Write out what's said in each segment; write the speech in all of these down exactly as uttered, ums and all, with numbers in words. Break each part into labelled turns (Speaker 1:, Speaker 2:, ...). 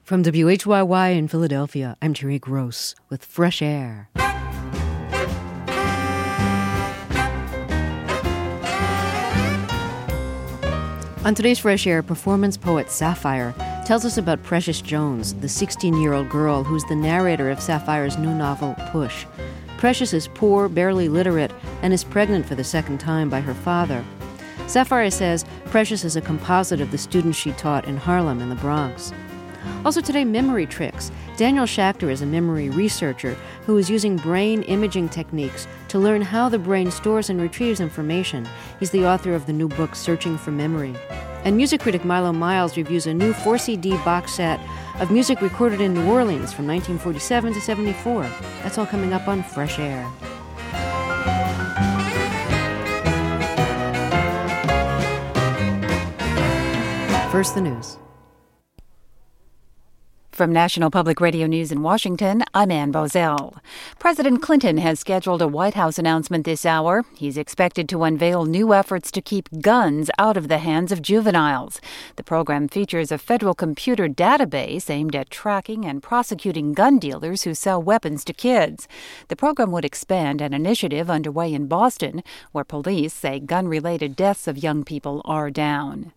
Speaker 1: From W H Y Y in Philadelphia, I'm Terry Gross with Fresh Air. On today's Fresh Air, performance poet Sapphire tells us about Precious Jones, the sixteen-year-old girl who's the narrator of Sapphire's new novel, Push. Precious is poor, barely literate, and is pregnant for the second time by her father. Sapphire says Precious is a composite of the students she taught in Harlem and the Bronx. Also today, memory tricks. Daniel Schachter is a memory researcher who is using brain imaging techniques to learn how the brain stores and retrieves information. He's the author of the new book, Searching for Memory. And music critic Milo Miles reviews a new four C D box set of music recorded in New Orleans from nineteen forty-seven to seventy-four. That's all coming up on Fresh Air. First, the news.
Speaker 2: From National Public Radio News in Washington, I'm Ann Bozell. President Clinton has scheduled a White House announcement this hour. He's expected to unveil new efforts to keep guns out of the hands of juveniles. The program features a federal computer database aimed at tracking and prosecuting gun dealers who sell weapons to kids. The program would expand an initiative underway in Boston, where police say gun-related deaths of young people are down.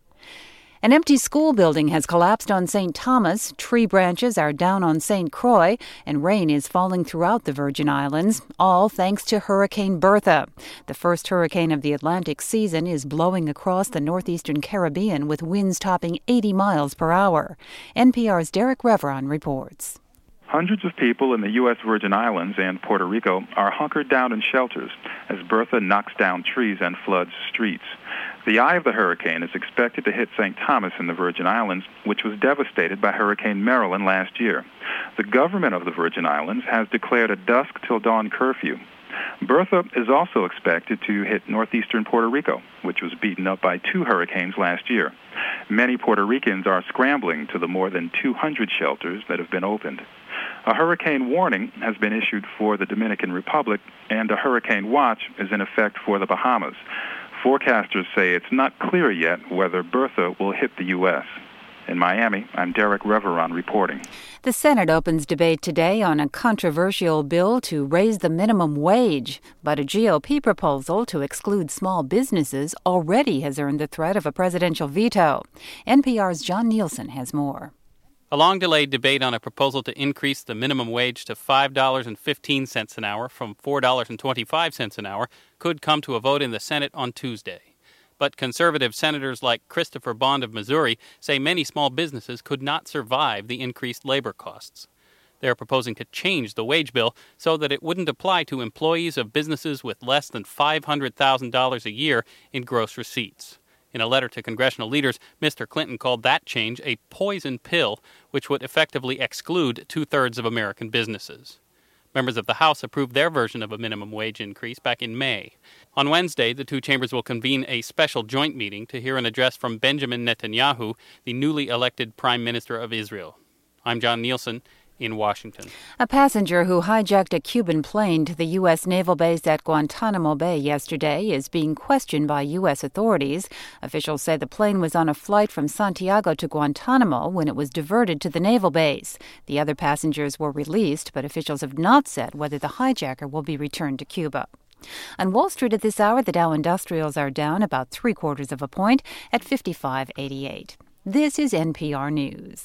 Speaker 2: An empty school building has collapsed on Saint Thomas, tree branches are down on Saint Croix, and rain is falling throughout the Virgin Islands, all thanks to Hurricane Bertha. The first hurricane of the Atlantic season is blowing across the northeastern Caribbean with winds topping eighty miles per hour. N P R's Derek Reveron reports.
Speaker 3: Hundreds of people in the U S Virgin Islands and Puerto Rico are hunkered down in shelters as Bertha knocks down trees and floods streets. The eye of the hurricane is expected to hit Saint Thomas in the Virgin Islands, which was devastated by Hurricane Marilyn last year. The government of the Virgin Islands has declared a dusk till dawn curfew. Bertha is also expected to hit northeastern Puerto Rico, which was beaten up by two hurricanes last year. Many Puerto Ricans are scrambling to the more than two hundred shelters that have been opened. A hurricane warning has been issued for the Dominican Republic, and a hurricane watch is in effect for the Bahamas. Forecasters say it's not clear yet whether Bertha will hit the U S In Miami, I'm Derek Reveron reporting.
Speaker 2: The Senate opens debate today on a controversial bill to raise the minimum wage, but a G O P proposal to exclude small businesses already has earned the threat of a presidential veto. N P R's John Nielsen has more.
Speaker 4: A long-delayed debate on a proposal to increase the minimum wage to five dollars and fifteen cents an hour from four dollars and twenty-five cents an hour could come to a vote in the Senate on Tuesday. But conservative senators like Christopher Bond of Missouri say many small businesses could not survive the increased labor costs. They are proposing to change the wage bill so that it wouldn't apply to employees of businesses with less than five hundred thousand dollars a year in gross receipts. In a letter to congressional leaders, Mister Clinton called that change a poison pill, which would effectively exclude two-thirds of American businesses. Members of the House approved their version of a minimum wage increase back in May. On Wednesday, the two chambers will convene a special joint meeting to hear an address from Benjamin Netanyahu, the newly elected Prime Minister of Israel. I'm John Nielsen in Washington.
Speaker 2: A passenger who hijacked a Cuban plane to the U S naval base at Guantanamo Bay yesterday is being questioned by U S authorities. Officials say the plane was on a flight from Santiago to Guantanamo when it was diverted to the naval base. The other passengers were released, but officials have not said whether the hijacker will be returned to Cuba. On Wall Street at this hour, the Dow Industrials are down about three quarters of a point at fifty-five eighty-eight. This is N P R News.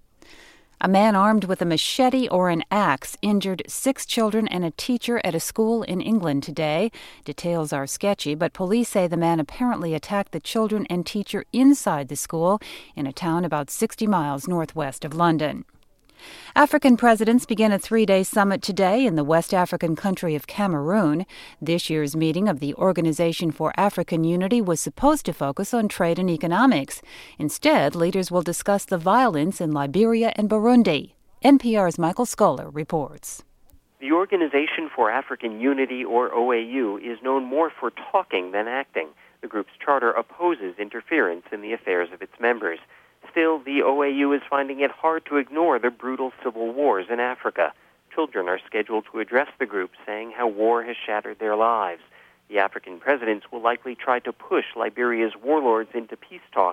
Speaker 2: A man armed with a machete or an axe injured six children and a teacher at a school in England today. Details are sketchy, but police say the man apparently attacked the children and teacher inside the school in a town about sixty miles northwest of London. African presidents begin a three-day summit today in the West African country of Cameroon. This year's meeting of the Organization for African Unity was supposed to focus on trade and economics. Instead, leaders will discuss the violence in Liberia and Burundi. N P R's Michael Scholar reports.
Speaker 5: The Organization for African Unity, or O A U, is known more for talking than acting. The group's charter opposes interference in the affairs of its members. Still, the O A U is finding it hard to ignore the brutal civil wars in Africa. Children are scheduled to address the group, saying how war has shattered their lives. The African presidents will likely try to push Liberia's warlords into peace talks,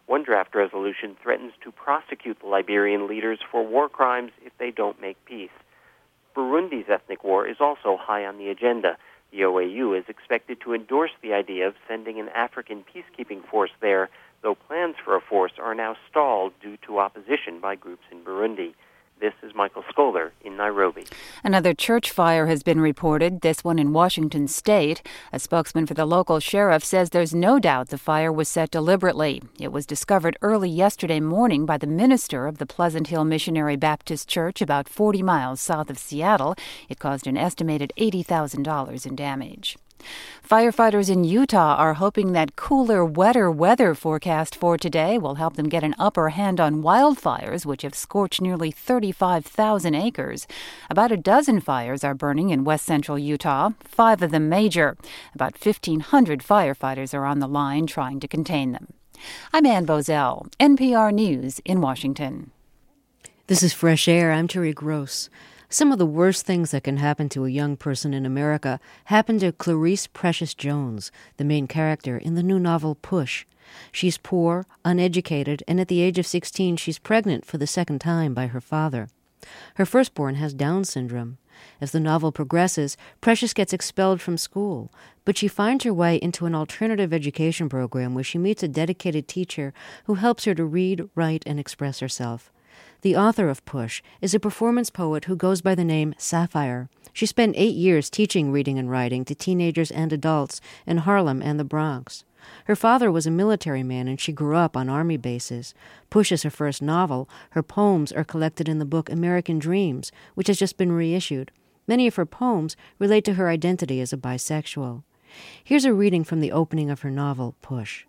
Speaker 5: One draft resolution threatens to prosecute the Liberian leaders for war crimes if they don't make peace. Burundi's ethnic war is also high on the agenda. The O A U is expected to endorse the idea of sending an African peacekeeping force there, though plans for a force are now stalled due to opposition by groups in Burundi. This is Michael Scholar in Nairobi.
Speaker 2: Another church fire has been reported, this one in Washington state. A spokesman for the local sheriff says there's no doubt the fire was set deliberately. It was discovered early yesterday morning by the minister of the Pleasant Hill Missionary Baptist Church about forty miles south of Seattle. It caused an estimated eighty thousand dollars in damage. Firefighters in Utah are hoping that cooler, wetter weather forecast for today will help them get an upper hand on wildfires, which have scorched nearly thirty-five thousand acres. About a dozen fires are burning in west central Utah, five of them major. About fifteen hundred firefighters are on the line trying to contain them. I'm Ann Bozell, N P R News in Washington.
Speaker 1: This is Fresh Air. I'm Terry Gross. Some of the worst things that can happen to a young person in America happened to Clarice Precious Jones, the main character in the new novel Push. She's poor, uneducated, and at the age of sixteen, she's pregnant for the second time by her father. Her firstborn has Down syndrome. As the novel progresses, Precious gets expelled from school, but she finds her way into an alternative education program where she meets a dedicated teacher who helps her to read, write, and express herself. The author of Push is a performance poet who goes by the name Sapphire. She spent eight years teaching reading and writing to teenagers and adults in Harlem and the Bronx. Her father was a military man, and she grew up on army bases. Push is her first novel. Her poems are collected in the book American Dreams, which has just been reissued. Many of her poems relate to her identity as a bisexual. Here's a reading from the opening of her novel, Push.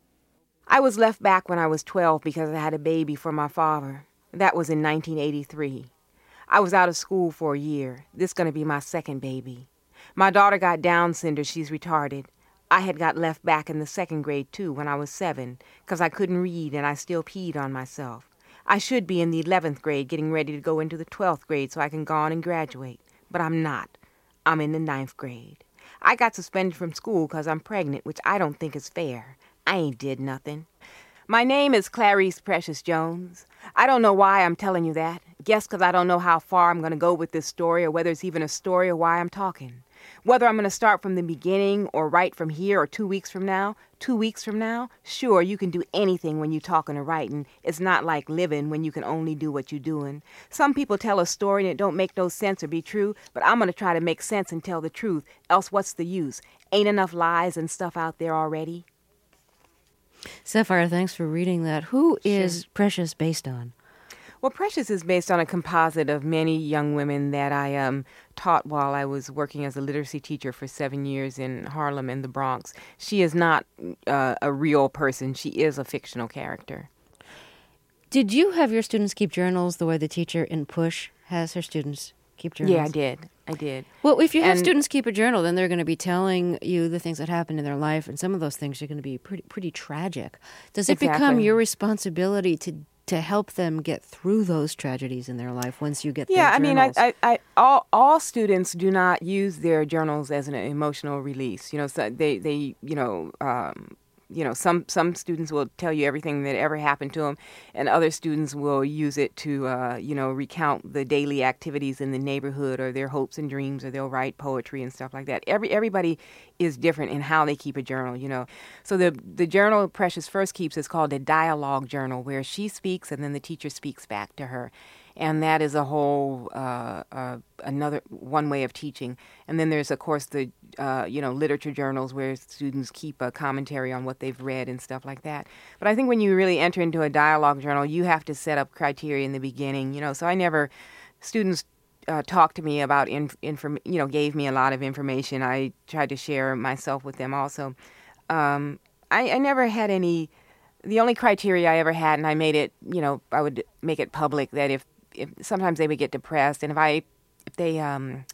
Speaker 6: I was left back when I was twelve because I had a baby for my father. That was in nineteen eighty-three. I was out of school for a year. This is going to be my second baby. My daughter got Down syndrome. She's retarded. I had got left back in the second grade, too, when I was seven, because I couldn't read and I still peed on myself. I should be in the eleventh grade, getting ready to go into the twelfth grade so I can go on and graduate. But I'm not. I'm in the ninth grade. I got suspended from school because I'm pregnant, which I don't think is fair. I ain't did nothing. My name is Clarice Precious Jones. I don't know why I'm telling you that. Guess because I don't know how far I'm going to go with this story or whether it's even a story or why I'm talking. Whether I'm going to start from the beginning or right from here or two weeks from now, two weeks from now, sure, you can do anything when you're talking or writing. It's not like living when you can only do what you're doing. Some people tell a story and it don't make no sense or be true, but I'm going to try to make sense and tell the truth. Else what's the use? Ain't enough lies and stuff out there already?
Speaker 1: Sapphire, thanks for reading that. Who is
Speaker 6: Sure.
Speaker 1: Precious based on?
Speaker 6: Well, Precious is based on a composite of many young women that I um, taught while I was working as a literacy teacher for seven years in Harlem and the Bronx. She is not uh, a real person. She is a fictional character.
Speaker 1: Did you have your students keep journals the way the teacher in Push has her students keep journals?
Speaker 6: Yeah, I did. I did.
Speaker 1: Well, if you have
Speaker 6: And-
Speaker 1: students keep a journal, then they're going to be telling you the things that happened in their life, and some of those things are going to be pretty pretty tragic. Does it become
Speaker 6: Exactly.
Speaker 1: your responsibility to to help them get through those tragedies in their life once you get
Speaker 6: Yeah,
Speaker 1: their
Speaker 6: I mean, I,
Speaker 1: journals?
Speaker 6: I, I, all, all students do not use their journals as an emotional release. You know, so they, they, you know, um, you know, some, some students will tell you everything that ever happened to them, and other students will use it to, uh, you know, recount the daily activities in the neighborhood or their hopes and dreams, or they'll write poetry and stuff like that. Every everybody is different in how they keep a journal, you know. So the the journal Precious first keeps is called a dialogue journal, where she speaks and then the teacher speaks back to her. And that is a whole uh, uh, another one way of teaching. And then there's, of course, the uh, you know literature journals where students keep a commentary on what they've read and stuff like that. But I think when you really enter into a dialogue journal, you have to set up criteria in the beginning. You know, so I never students uh, talked to me about inf- inform you know gave me a lot of information. I tried to share myself with them also. Um, I, I never had any. The only criteria I ever had, and I made it, you know, I would make it public that if If, sometimes they would get depressed, and if I, if they, um,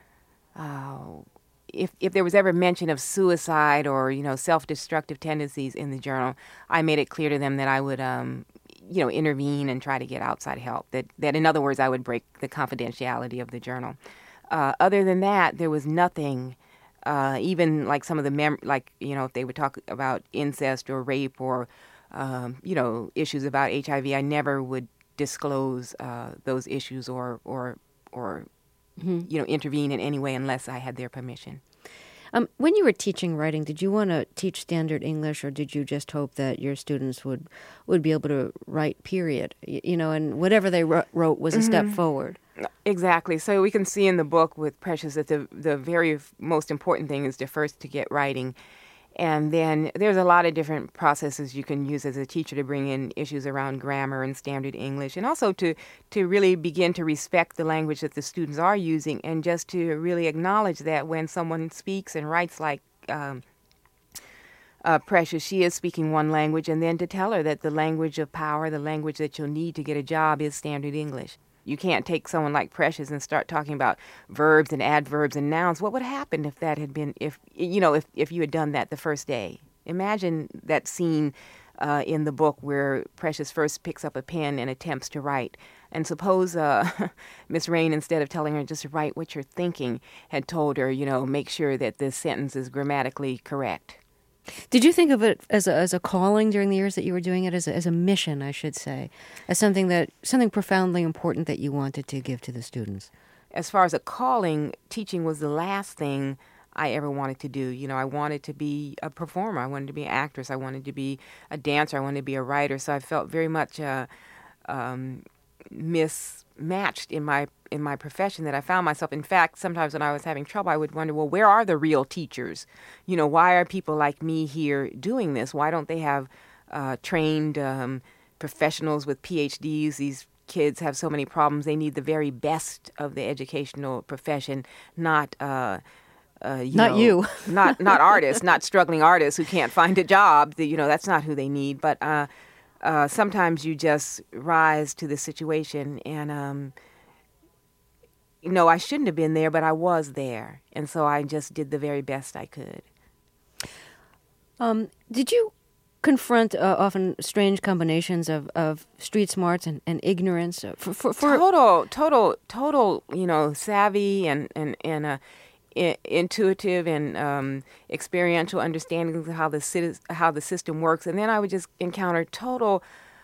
Speaker 6: uh, if if there was ever mention of suicide or you know self-destructive tendencies in the journal, I made it clear to them that I would, um, you know, intervene and try to get outside help. That that in other words, I would break the confidentiality of the journal. Uh, other than that, there was nothing. Uh, even like some of the mem, like you know, if they would talk about incest or rape or um, you know, issues about H I V, I never would disclose uh, those issues or or or mm-hmm. you know, intervene in any way unless I had their permission.
Speaker 1: Um, when you were teaching writing, did you want to teach standard English, or did you just hope that your students would, would be able to write, period? You, you know, and whatever they wrote, wrote was a mm-hmm. step forward.
Speaker 6: Exactly. So we can see in the book with Precious that the, the very most important thing is to first to get writing. And then there's a lot of different processes you can use as a teacher to bring in issues around grammar and standard English, and also to, to really begin to respect the language that the students are using, and just to really acknowledge that when someone speaks and writes like um, uh, Precious, she is speaking one language, and then to tell her that the language of power, the language that you'll need to get a job, is standard English. You can't take someone like Precious and start talking about verbs and adverbs and nouns. What would happen if that had been, if you know, if, if you had done that the first day? Imagine that scene uh, in the book where Precious first picks up a pen and attempts to write. And suppose uh, Miss Rain, instead of telling her just write what you're thinking, had told her, you know, make sure that this sentence is grammatically correct.
Speaker 1: Did you think of it as a, as a calling during the years that you were doing it, as a, as a mission, I should say, as something that something profoundly important that you wanted to give to the students?
Speaker 6: As far as a calling, teaching was the last thing I ever wanted to do. You know, I wanted to be a performer. I wanted to be an actress. I wanted to be a dancer. I wanted to be a writer. So I felt very much uh, um, mismatched in my in my profession, that I found myself. In fact, sometimes when I was having trouble, I would wonder, well, where are the real teachers? You know, why are people like me here doing this? Why don't they have uh, trained um, professionals with P H Ds? These kids have so many problems. They need the very best of the educational profession, not uh, uh, you
Speaker 1: not
Speaker 6: know,
Speaker 1: you,
Speaker 6: not not artists, not struggling artists who can't find a job. You know, that's not who they need. But uh, uh, sometimes you just rise to the situation, and um, you know, I shouldn't have been there, but I was there, and so I just did the very best I could.
Speaker 1: Um, did you confront uh, often strange combinations of, of street smarts and, and ignorance? For, for, for
Speaker 6: total, total, total, you know, savvy and and and uh, I- intuitive and um, experiential understanding of how the citi- how the system works, and then I would just encounter total.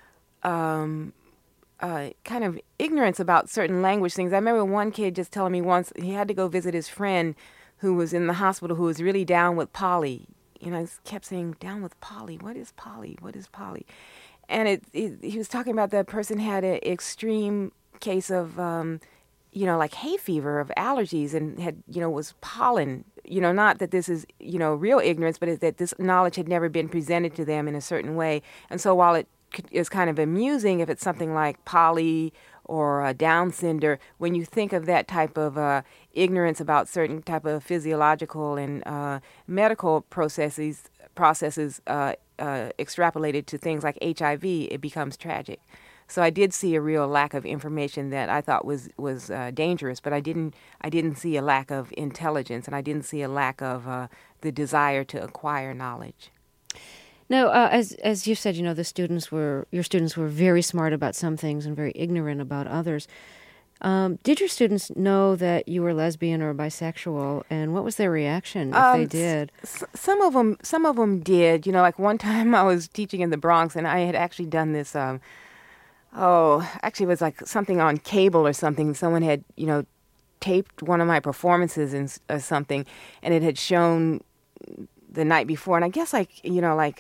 Speaker 6: Um, Uh, kind of ignorance about certain language things. I remember one kid just telling me once he had to go visit his friend who was in the hospital, who was really down with poly. You know, I kept saying, down with poly. What is poly? What is poly? And it, it, he was talking about that person had an extreme case of, um, you know, like hay fever, of allergies, and had, you know, was pollen. You know, not that this is, you know, real ignorance, but that this knowledge had never been presented to them in a certain way. And so while it is kind of amusing if it's something like poly or uh, Down syndrome, when you think of that type of uh, ignorance about certain type of physiological and uh, medical processes processes uh, uh, extrapolated to things like H I V, it becomes tragic. So I did see a real lack of information that I thought was was uh, dangerous, but I didn't I didn't see a lack of intelligence, and I didn't see a lack of uh, the desire to acquire knowledge.
Speaker 1: Now, uh, as as you said, you know, the students were your students were very smart about some things and very ignorant about others. Um, did your students know that you were lesbian or bisexual, and what was their reaction if
Speaker 6: um,
Speaker 1: they did?
Speaker 6: S- some of them, some of them did. You know, like one time I was teaching in the Bronx, and I had actually done this. Um, oh, actually, it was like something on cable or something. Someone had, you know, taped one of my performances and or something, and it had shown the night before. And I guess, like, you know, like.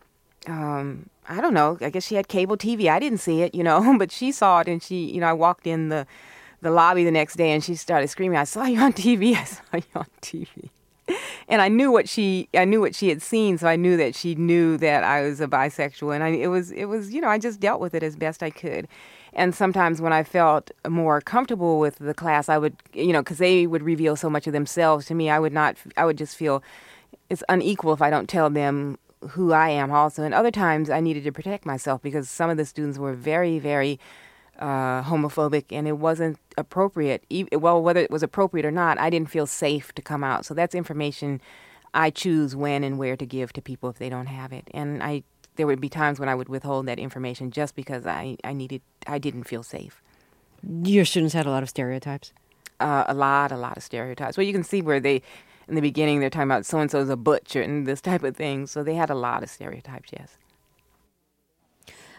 Speaker 6: Um, I don't know. I guess she had cable T V. I didn't see it, you know, but she saw it, and she, you know, I walked in the, the lobby the next day, and she started screaming, "I saw you on T V! I saw you on T V!" And I knew what she, I knew what she had seen, so I knew that she knew that I was a bisexual, and I, it was, it was, you know, I just dealt with it as best I could. And sometimes when I felt more comfortable with the class, I would, you know, because they would reveal so much of themselves to me, I would not, I would just feel it's unequal if I don't tell them who I am also. And other times I needed to protect myself because some of the students were very, very uh, homophobic, and it wasn't appropriate. E- well, whether it was appropriate or not, I didn't feel safe to come out. So that's information I choose when and where to give to people if they don't have it. And I, there would be times when I would withhold that information just because I, I needed, I didn't feel safe.
Speaker 1: Your students had a lot of stereotypes?
Speaker 6: Uh, a lot, a lot of stereotypes. Well, you can see where they, in the beginning, they're talking about so-and-so's a butcher and this type of thing. So they had a lot of stereotypes, yes.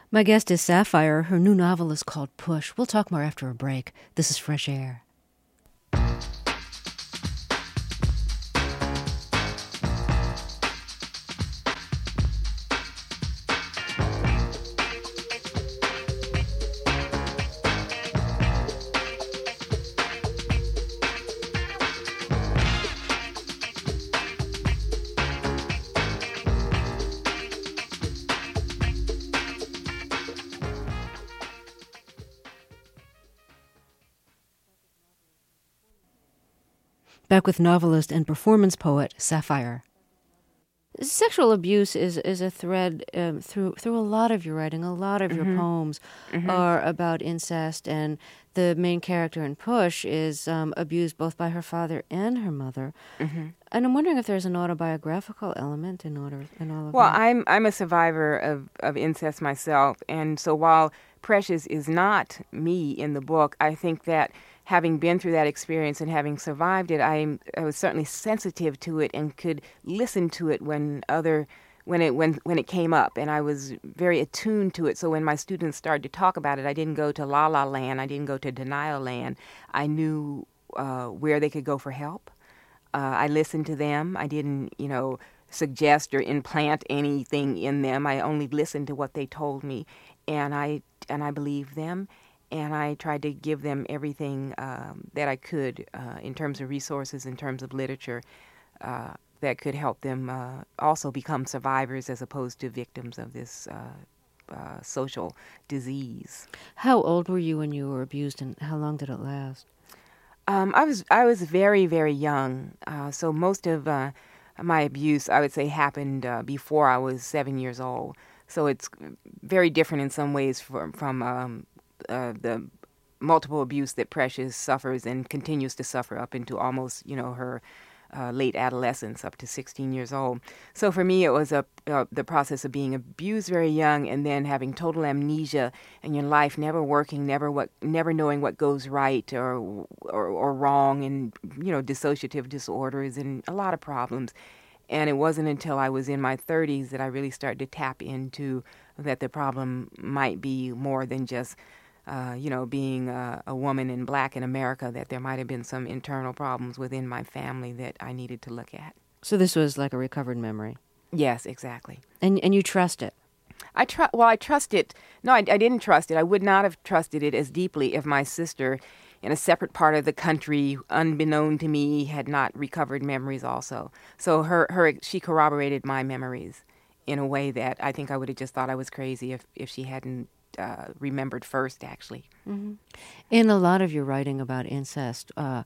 Speaker 1: My guest is Sapphire. Her new novel is called Push. We'll talk more after a break. This is Fresh Air. Back with novelist and performance poet Sapphire. Sexual abuse is, is a thread um, through through a lot of your writing. A lot of mm-hmm. your poems mm-hmm. are about incest, and the main character in Push is um, abused both by her father and her mother. Mm-hmm. And I'm wondering if there's an autobiographical element in order in all of
Speaker 6: well,
Speaker 1: that.
Speaker 6: Well, I'm I'm a survivor of, of incest myself, and so while Precious is not me in the book, I think that having been through that experience and having survived it, I, I was certainly sensitive to it and could listen to it when other when it when when it came up, and I was very attuned to it. So when my students started to talk about it, I didn't go to la la land, I didn't go to denial land. I knew uh, where they could go for help. Uh, I listened to them. I didn't, you know, suggest or implant anything in them. I only listened to what they told me, and I and I believed them. And I tried to give them everything um, that I could uh, in terms of resources, in terms of literature, uh, that could help them uh, also become survivors as opposed to victims of this uh, uh, social disease.
Speaker 1: How old were you when you were abused, and how long did it last?
Speaker 6: Um, I was I was very, very young. Uh, so most of uh, my abuse, I would say, happened uh, before I was seven years old. So it's very different in some ways from, from um, Uh, the multiple abuse that Precious suffers and continues to suffer up into almost, you know, her uh, late adolescence, up to sixteen years old. So for me, it was a uh, the process of being abused very young, and then having total amnesia, and your life never working, never what, never knowing what goes right or, or or wrong, and you know, dissociative disorders and a lot of problems. And it wasn't until I was in my thirties that I really started to tap into that the problem might be more than just Uh, you know, being uh, a woman in black in America, that there might have been some internal problems within my family that I needed to look at.
Speaker 1: So this was like a recovered memory?
Speaker 6: Yes, exactly.
Speaker 1: And and you trust it?
Speaker 6: I tr- Well, I trust it. No, I, I didn't trust it. I would not have trusted it as deeply if my sister in a separate part of the country, unbeknown to me, had not recovered memories also. So her, her she corroborated my memories in a way that I think I would have just thought I was crazy if, if she hadn't Uh, remembered first, actually.
Speaker 1: Mm-hmm. In a lot of your writing about incest, uh,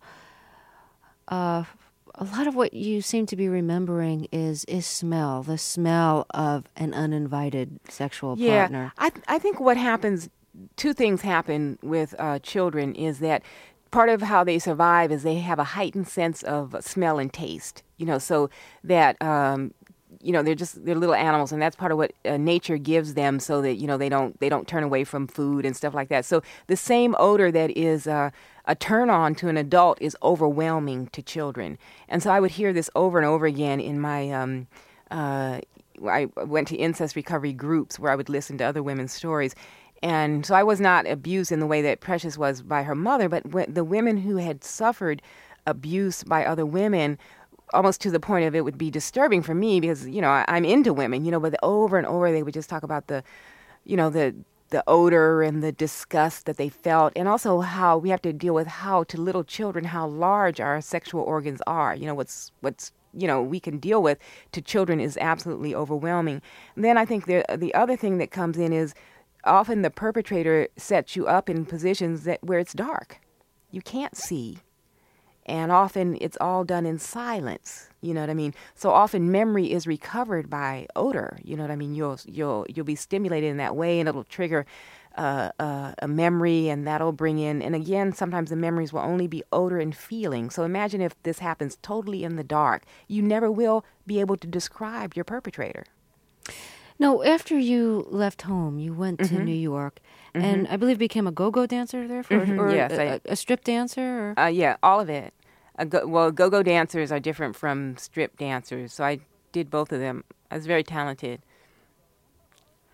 Speaker 1: uh, a lot of what you seem to be remembering is is smell, the smell of an uninvited sexual
Speaker 6: yeah,
Speaker 1: partner.
Speaker 6: I th- I think what happens, two things happen with uh, children, is that part of how they survive is they have a heightened sense of smell and taste. You know, so that um, you know, they're just they're little animals, and that's part of what uh, nature gives them, so that you know they don't they don't turn away from food and stuff like that. So the same odor that is uh, a turn on to an adult is overwhelming to children, and so I would hear this over and over again in my. Um, uh, I went to incest recovery groups where I would listen to other women's stories. And so I was not abused in the way that Precious was by her mother, but w- the women who had suffered abuse by other women, almost to the point of it would be disturbing for me because, you know, I, I'm into women, you know, but over and over they would just talk about the, you know, the the odor and the disgust that they felt, and also how we have to deal with how to little children, how large our sexual organs are. You know, what's what's you know, we can deal with to children is absolutely overwhelming. And then I think the the other thing that comes in is often the perpetrator sets you up in positions that where it's dark. You can't see. And often it's all done in silence, you know what I mean? So often memory is recovered by odor, you know what I mean? You'll you'll you'll be stimulated in that way, and it'll trigger uh, uh, a memory, and that'll bring in. And again, sometimes the memories will only be odor and feeling. So imagine if this happens totally in the dark. You never will be able to describe your perpetrator.
Speaker 1: No, after you left home, you went
Speaker 6: mm-hmm.
Speaker 1: to New York,
Speaker 6: mm-hmm.
Speaker 1: and I believe became a go-go dancer there, for,
Speaker 6: mm-hmm.
Speaker 1: or
Speaker 6: yes,
Speaker 1: a,
Speaker 6: I,
Speaker 1: a strip dancer? Or?
Speaker 6: Uh, yeah, all of it. A go, well, go-go dancers are different from strip dancers, so I did both of them. I was very talented.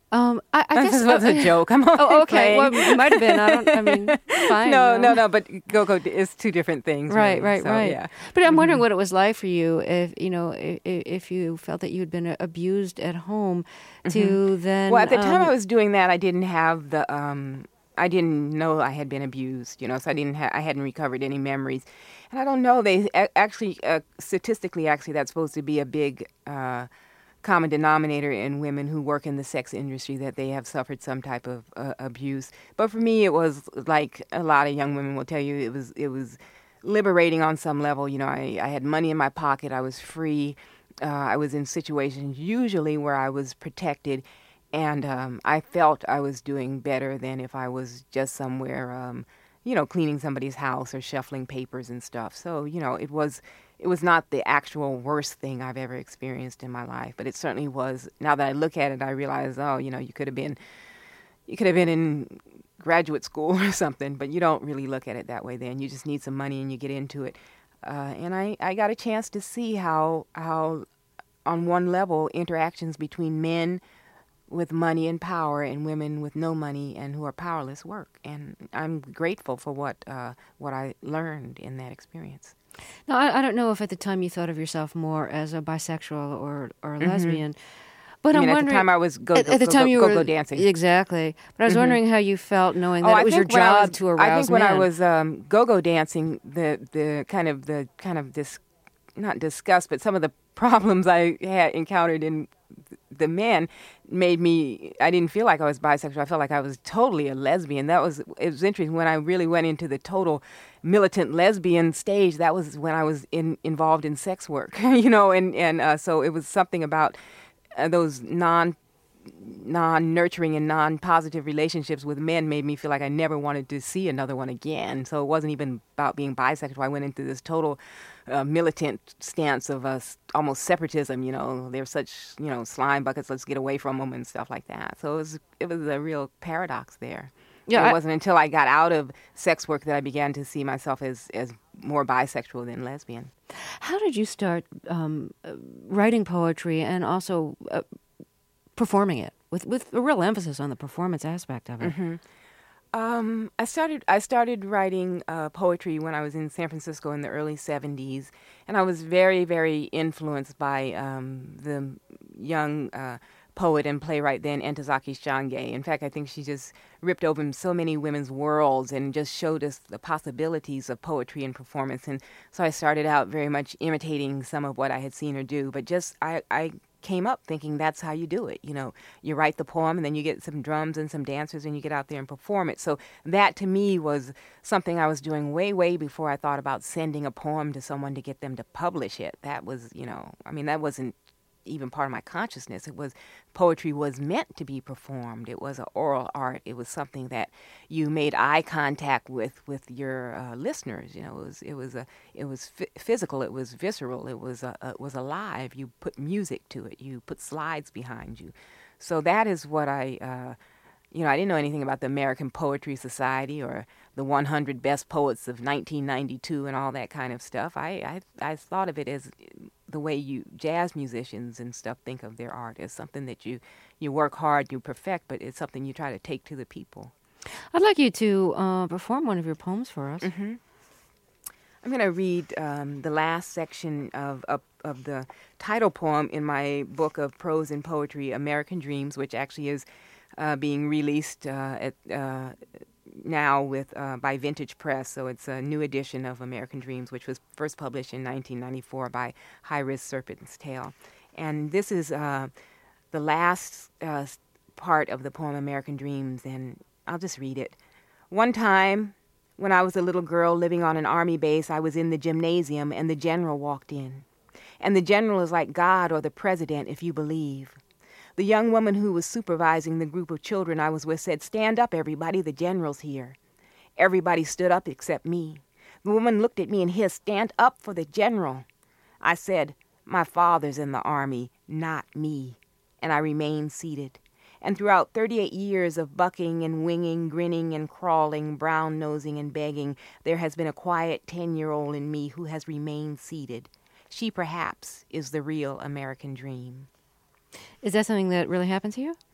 Speaker 1: Um, I, I guess
Speaker 6: this was a joke. I'm
Speaker 1: oh, okay.
Speaker 6: playing.
Speaker 1: Well, it might have been. I don't. I mean, fine.
Speaker 6: no,
Speaker 1: no,
Speaker 6: no, no. But go-go is two different things.
Speaker 1: Right,
Speaker 6: really.
Speaker 1: right,
Speaker 6: so,
Speaker 1: right.
Speaker 6: Yeah.
Speaker 1: But I'm
Speaker 6: mm-hmm.
Speaker 1: wondering what it was like for you, if you know, if, if you felt that you'd been abused at home, to
Speaker 6: mm-hmm.
Speaker 1: then.
Speaker 6: Well, at the time
Speaker 1: um,
Speaker 6: I was doing that, I didn't have the. Um, I didn't know I had been abused. You know, so I didn't. Ha- I hadn't recovered any memories, and I don't know. They actually, uh, statistically, actually, that's supposed to be a big. Uh, common denominator in women who work in the sex industry, that they have suffered some type of uh, abuse. But for me, it was like a lot of young women will tell you, it was it was liberating on some level. You know, I, I had money in my pocket. I was free. Uh, I was in situations usually where I was protected, and um, I felt I was doing better than if I was just somewhere, um, you know, cleaning somebody's house or shuffling papers and stuff. So, you know, it was... It was not the actual worst thing I've ever experienced in my life, but it certainly was. Now that I look at it, I realize, oh, you know, you could have been, you could have been in graduate school or something, but you don't really look at it that way then. You just need some money and you get into it. Uh, and I, I got a chance to see how, how, on one level, interactions between men with money and power and women with no money and who are powerless work. And I'm grateful for what, uh, what I learned in that experience.
Speaker 1: Now, I, I don't know if at the time you thought of yourself more as a bisexual or or a
Speaker 6: mm-hmm.
Speaker 1: lesbian, but
Speaker 6: I
Speaker 1: I'm
Speaker 6: mean,
Speaker 1: wondering.
Speaker 6: At the time I was go,
Speaker 1: at,
Speaker 6: go,
Speaker 1: at the
Speaker 6: go,
Speaker 1: time
Speaker 6: go,
Speaker 1: you
Speaker 6: go,
Speaker 1: were
Speaker 6: go dancing.
Speaker 1: Exactly, but I was
Speaker 6: mm-hmm.
Speaker 1: wondering how you felt knowing that
Speaker 6: oh,
Speaker 1: it
Speaker 6: I
Speaker 1: was your
Speaker 6: think when I
Speaker 1: job
Speaker 6: was,
Speaker 1: to arouse
Speaker 6: I think when
Speaker 1: men.
Speaker 6: I was um, go-go dancing, the the kind of the kind of this, not disgust, but some of the problems I had encountered in the men made me, I didn't feel like I was bisexual. I felt like I was totally a lesbian. That was, it was interesting when I really went into the total militant lesbian stage. That was when I was in, involved in sex work, you know, and, and uh, so it was something about uh, those non non-nurturing and non-positive relationships with men made me feel like I never wanted to see another one again. So it wasn't even about being bisexual. I went into this total uh, militant stance of uh, almost separatism, you know. They're such, you know, slime buckets, let's get away from them and stuff like that. So it was, it was a real paradox there. Yeah, it I, wasn't until I got out of sex work that I began to see myself as, as more bisexual than lesbian.
Speaker 1: How did you start um, writing poetry and also uh, performing it with with a real emphasis on the performance aspect of it?
Speaker 6: Mm-hmm. Um, I started I started writing uh, poetry when I was in San Francisco in the early seventies, and I was very very influenced by um, the young uh, poet and playwright then Ntozake Shange. In fact, I think she just ripped open so many women's worlds and just showed us the possibilities of poetry and performance. And so I started out very much imitating some of what I had seen her do, but just I. I came up thinking that's how you do it. You know, you write the poem and then you get some drums and some dancers and you get out there and perform it. So that to me was something I was doing way, way before I thought about sending a poem to someone to get them to publish it. That was, you know, I mean, that wasn't even part of my consciousness. It was, poetry was meant to be performed. It was an oral art. It was something that you made eye contact with with your uh, listeners. You know, it was it was a it was f- physical. It was visceral. It was a, it was alive. You put music to it. You put slides behind you. So that is what I. Uh, You know, I didn't know anything about the American Poetry Society or the one hundred Best Poets of nineteen ninety-two and all that kind of stuff. I, I I thought of it as the way you jazz musicians and stuff think of their art, as something that you, you work hard, you perfect, but it's something you try to take to the people.
Speaker 1: I'd like you to uh, perform one of your poems for us.
Speaker 6: Mm-hmm. I'm going to read um, the last section of, of of the title poem in my book of prose and poetry, American Dreams, which actually is Uh, being released uh, at, uh, now with uh, by Vintage Press. So it's a new edition of American Dreams, which was first published in nineteen ninety-four by High Risk Serpent's Tail. And this is uh, the last uh, part of the poem American Dreams, and I'll just read it. One time, when I was a little girl living on an army base, I was in the gymnasium and the general walked in. And the general is like God or the president, if you believe. The young woman who was supervising the group of children I was with said, "Stand up, everybody, the general's here." Everybody stood up except me. The woman looked at me and hissed, "Stand up for the general." I said, "My father's in the army, not me." And I remained seated. And throughout thirty-eight years of bucking and winging, grinning and crawling, brown-nosing and begging, there has been a quiet ten-year-old in me who has remained seated. She perhaps is the real American dream.
Speaker 1: Is that something that really happened to you?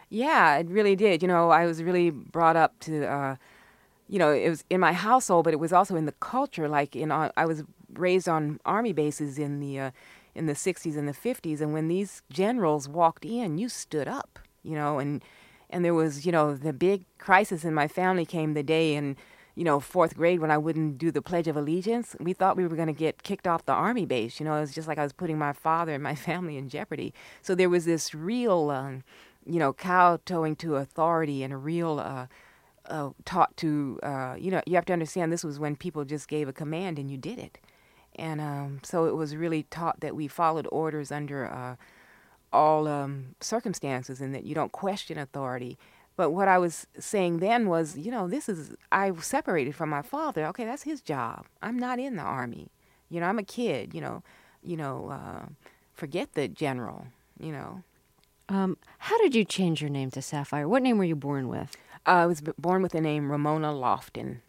Speaker 6: Yeah, it really did. You know, I was really brought up to, uh, you know, it was in my household, but it was also in the culture. Like, in, uh, I was raised on army bases in the uh, in the sixties and the fifties, and when these generals walked in, you stood up, you know, and and there was, you know, the big crisis in my family came the day in, you know, fourth grade when I wouldn't do the Pledge of Allegiance. We thought we were going to get kicked off the army base. You know, it was just like I was putting my father and my family in jeopardy. So there was this real, um, you know, kowtowing to authority and a real uh, uh, taught to, uh, you know, you have to understand this was when people just gave a command and you did it. And um, so it was really taught that we followed orders under uh, all um, circumstances and that you don't question authority. But what I was saying then was, you know, this is, I was separated from my father. Okay, that's his job. I'm not in the army. You know, I'm a kid, you know, you know, uh, forget the general, you know.
Speaker 1: Um, how did you change your name to Sapphire? What name were you born with?
Speaker 6: Uh, I was b- born with the name Ramona Lofton.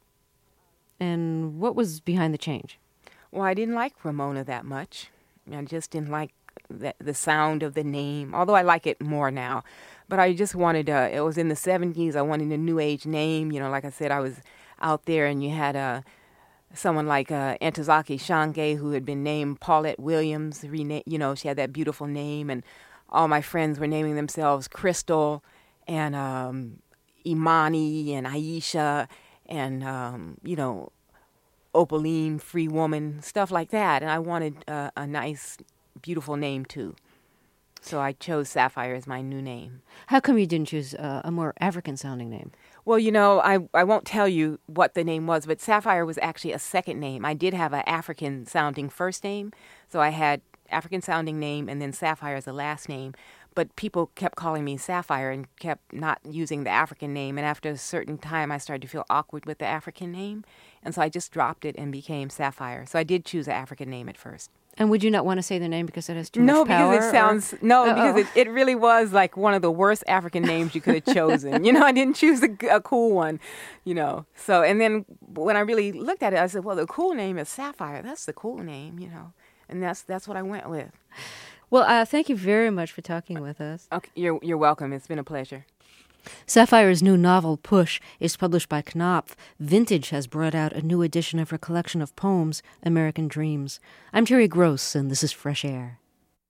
Speaker 1: And what was behind the change?
Speaker 6: Well, I didn't like Ramona that much. I just didn't like the, the sound of the name, although I like it more now. But I just wanted, uh, it was in the seventies, I wanted a new age name. You know, like I said, I was out there and you had uh, someone like uh, Ntozake Shange who had been named Paulette Williams. Rena- you know, she had that beautiful name, and all my friends were naming themselves Crystal and um, Imani and Aisha and, um, you know, Opaline, Free Woman, stuff like that. And I wanted uh, a nice, beautiful name, too. So I chose Sapphire as my new name.
Speaker 1: How come you didn't choose uh, a more African-sounding name?
Speaker 6: Well, you know, I, I won't tell you what the name was, but Sapphire was actually a second name. I did have an African-sounding first name, so I had African-sounding name and then Sapphire as a last name. But people kept calling me Sapphire and kept not using the African name. And after a certain time, I started to feel awkward with the African name. And so I just dropped it and became Sapphire. So I did choose an African name at first.
Speaker 1: And would you not want to say the name because it has too
Speaker 6: no,
Speaker 1: much power?
Speaker 6: No, because it sounds, or? no,
Speaker 1: Uh-oh.
Speaker 6: because it, it really was like one of the worst African names you could have chosen. You know, I didn't choose a, a cool one, you know. So, and then when I really looked at it, I said, well, the cool name is Sapphire. That's the cool name, you know. And that's that's what I went with.
Speaker 1: Well, uh, thank you very much for talking with us.
Speaker 6: Okay, you're you're welcome. It's been a pleasure.
Speaker 1: Sapphire's new novel, Push, is published by Knopf. Vintage has brought out a new edition of her collection of poems, American Dreams. I'm Terry Gross, and this is Fresh Air.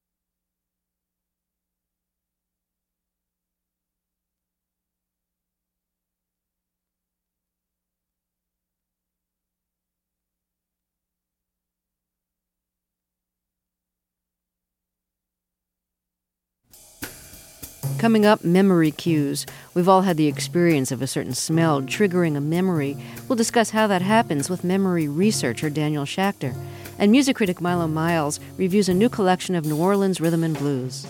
Speaker 1: Coming up, memory cues. We've all had the experience of a certain smell triggering a memory. We'll discuss how that happens with memory researcher Daniel Schachter. And music critic Milo Miles reviews a new collection of New Orleans rhythm and blues.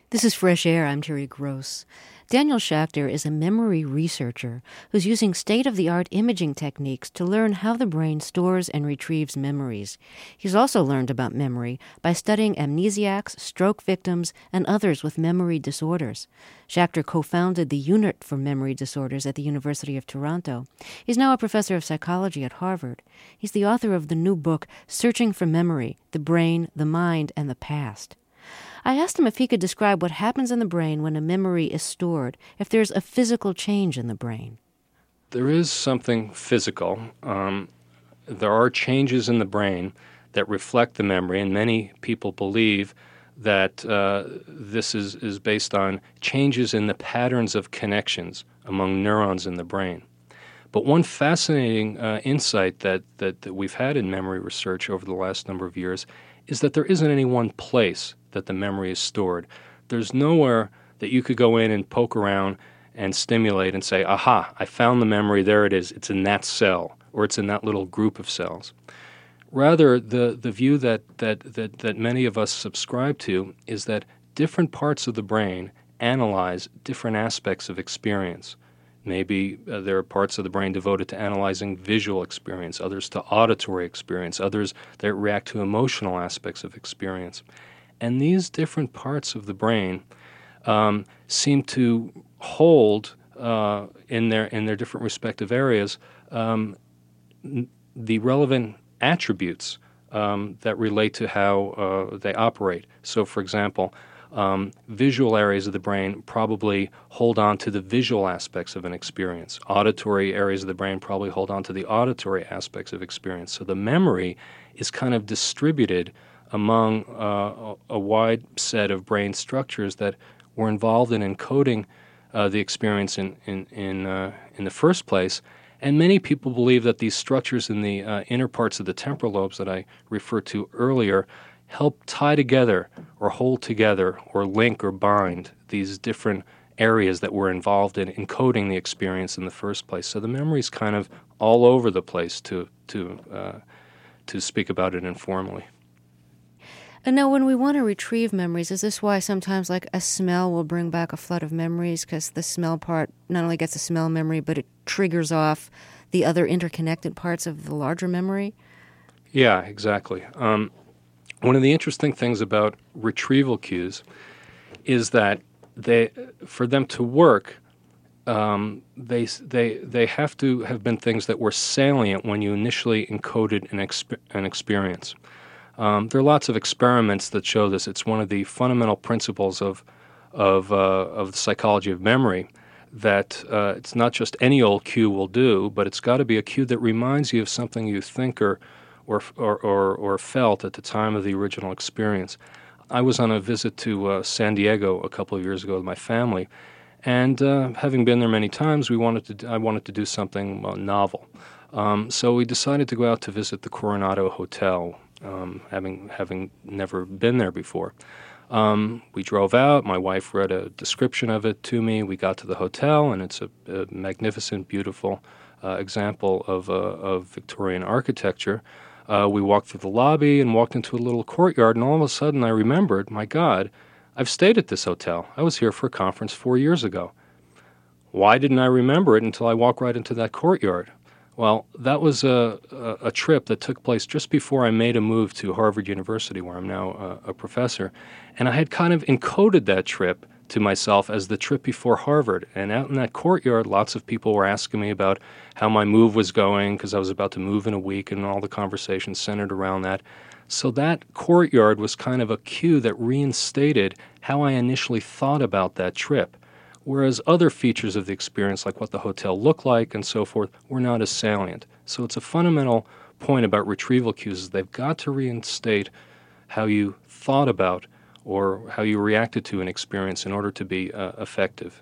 Speaker 1: This is Fresh Air. I'm Terry Gross. Daniel Schachter is a memory researcher who's using state-of-the-art imaging techniques to learn how the brain stores and retrieves memories. He's also learned about memory by studying amnesiacs, stroke victims, and others with memory disorders. Schachter co-founded the Unit for Memory Disorders at the University of Toronto. He's now a professor of psychology at Harvard. He's the author of the new book, Searching for Memory, The Brain, the Mind, and the Past. I asked him if he could describe what happens in the brain when a memory is stored, if there's a physical change in the brain.
Speaker 7: There is something physical. Um, there are changes in the brain that reflect the memory, and many people believe that uh, this is, is based on changes in the patterns of connections among neurons in the brain. But one fascinating uh, insight that, that, that we've had in memory research over the last number of years is that there isn't any one place that the memory is stored. There's nowhere that you could go in and poke around and stimulate and say, aha, I found the memory, there it is, it's in that cell, or it's in that little group of cells. Rather, the, the view that, that, that, that many of us subscribe to is that different parts of the brain analyze different aspects of experience. Maybe uh, there are parts of the brain devoted to analyzing visual experience, others to auditory experience, others that react to emotional aspects of experience. And these different parts of the brain um, seem to hold uh, in their in their different respective areas um, n- the relevant attributes um, that relate to how uh, they operate. So, for example, um, visual areas of the brain probably hold on to the visual aspects of an experience. Auditory areas of the brain probably hold on to the auditory aspects of experience. So the memory is kind of distributed among uh, a wide set of brain structures that were involved in encoding uh, the experience in in in, uh, in the first place. And many people believe that these structures in the uh, inner parts of the temporal lobes that I referred to earlier help tie together or hold together or link or bind these different areas that were involved in encoding the experience in the first place. So the memory is kind of all over the place, to to uh, to speak about it informally.
Speaker 1: And now when we want to retrieve memories, is this why sometimes like a smell will bring back a flood of memories, because the smell part not only gets a smell memory, but it triggers off the other interconnected parts of the larger memory?
Speaker 7: Yeah, exactly. Um, one of the interesting things about retrieval cues is that they, for them to work, um, they they they have to have been things that were salient when you initially encoded an exp- an experience. Um, there are lots of experiments that show this. It's one of the fundamental principles of of uh, of the psychology of memory, that uh, it's not just any old cue will do, but it's got to be a cue that reminds you of something you think or or or or, or felt at the time of the original experience. I was on a visit to uh, San Diego a couple of years ago with my family, and uh, having been there many times, we wanted to I wanted to do something uh, novel. Um, so we decided to go out to visit the Coronado Hotel. Um, having having never been there before. Um, we drove out. My wife read a description of it to me. We got to the hotel, and it's a, a magnificent, beautiful uh, example of, uh, of Victorian architecture. Uh, we walked through the lobby and walked into a little courtyard, and all of a sudden I remembered, my God, I've stayed at this hotel. I was here for a conference four years ago. Why didn't I remember it until I walked right into that courtyard? Well, that was a, a, a trip that took place just before I made a move to Harvard University, where I'm now a, a professor. And I had kind of encoded that trip to myself as the trip before Harvard. And out in that courtyard, lots of people were asking me about how my move was going, because I was about to move in a week, and all the conversations centered around that. So that courtyard was kind of a cue that reinstated how I initially thought about that trip. Whereas other features of the experience, like what the hotel looked like and so forth, were not as salient. So it's a fundamental point about retrieval cues is they've got to reinstate how you thought about or how you reacted to an experience in order to be uh, effective.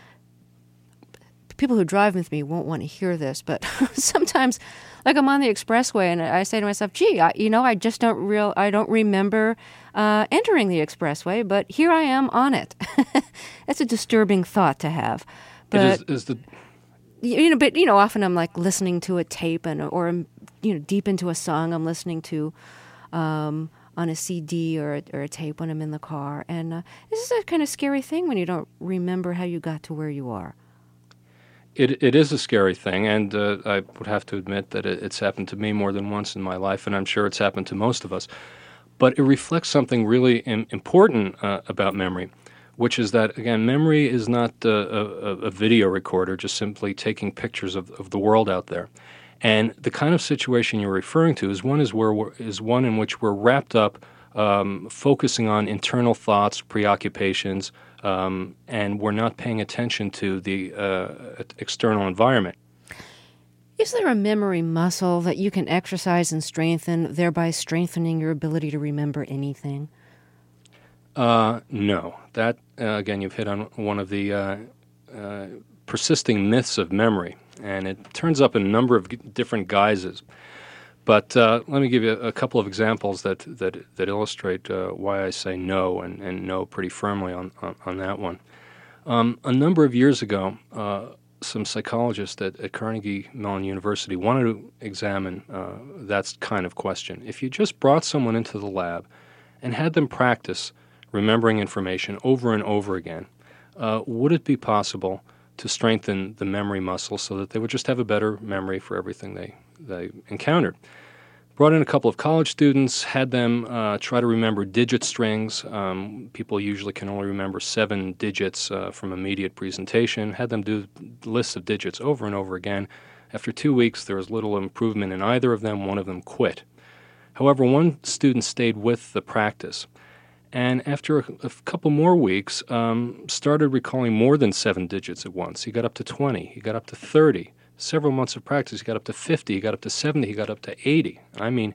Speaker 1: People who drive with me won't want to hear this, but sometimes, like I'm on the expressway and I say to myself, gee, I, you know, I just don't real, I don't remember uh, entering the expressway, but here I am on it. That's a disturbing thought to have. But,
Speaker 7: it is, is the...
Speaker 1: you know, but, you know, often I'm like listening to a tape and or I'm, you know, deep into a song I'm listening to um, on a C D or a, or a tape when I'm in the car. And uh, this is a kind of scary thing when you don't remember how you got to where you are.
Speaker 7: It it is a scary thing, and uh, I would have to admit that it, it's happened to me more than once in my life, and I'm sure it's happened to most of us. But it reflects something really im- important uh, about memory, which is that, again, memory is not uh, a, a video recorder just simply taking pictures of, of the world out there. And the kind of situation you're referring to is one is where we're, is one in which we're wrapped up um, focusing on internal thoughts, preoccupations, um, and we're not paying attention to the uh, external environment.
Speaker 1: Is there a memory muscle that you can exercise and strengthen, thereby strengthening your ability to remember anything?
Speaker 7: Uh, no. That, uh, again, you've hit on one of the uh, uh, persisting myths of memory, and it turns up in a number of g- different guises. But uh, let me give you a couple of examples that that, that illustrate uh, why I say no, and, and no pretty firmly on, on, on that one. Um, a number of years ago, uh, some psychologists at, at Carnegie Mellon University wanted to examine uh, that kind of question. If you just brought someone into the lab and had them practice remembering information over and over again, uh, would it be possible to strengthen the memory muscle so that they would just have a better memory for everything they, they encountered? Brought in a couple of college students, had them uh, try to remember digit strings. Um, people usually can only remember seven digits uh, from immediate presentation. Had them do lists of digits over and over again. After two weeks, there was little improvement in either of them. One of them quit. However, one student stayed with the practice, and after a, a couple more weeks, um, started recalling more than seven digits at once. He got up to twenty. He got up to thirty. Several months of practice, he got up to fifty, he got up to seventy, he got up to eighty. I mean,